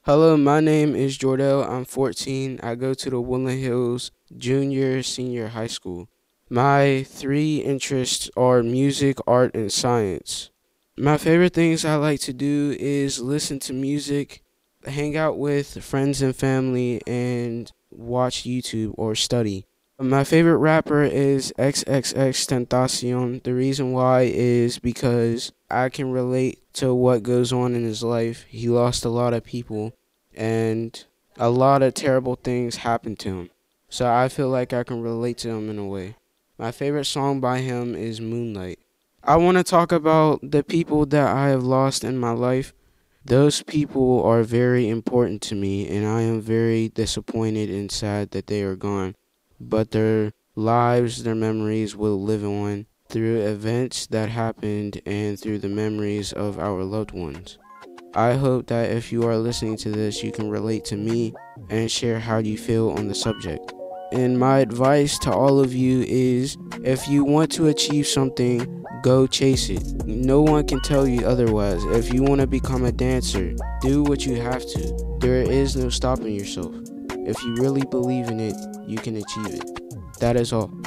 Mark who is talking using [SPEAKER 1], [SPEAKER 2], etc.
[SPEAKER 1] Hello, my name is Jordell. I'm 14. I go to the Woodland Hills Senior High School. My three interests are music, art, and science. My favorite things I like to do is listen to music, hang out with friends and family, and watch YouTube or study. My favorite rapper is XXX The reason why is because I can relate to what goes on in his life. He lost a lot of people, and a lot of terrible things happened to him. So I feel like I can relate to him in a way. My favorite song by him is Moonlight. I want to talk about the people that I have lost in my life. Those people are very important to me, and I am very disappointed and sad that they are gone. But their lives, their memories will live on through events that happened and through the memories of our loved ones. I hope that if you are listening to this, you can relate to me and share how you feel on the subject. And my advice to all of you is if you want to achieve something, go chase it. No one can tell you otherwise. If you want to become a dancer, do what you have to. There is no stopping yourself. If you really believe in it, you can achieve it. That is all.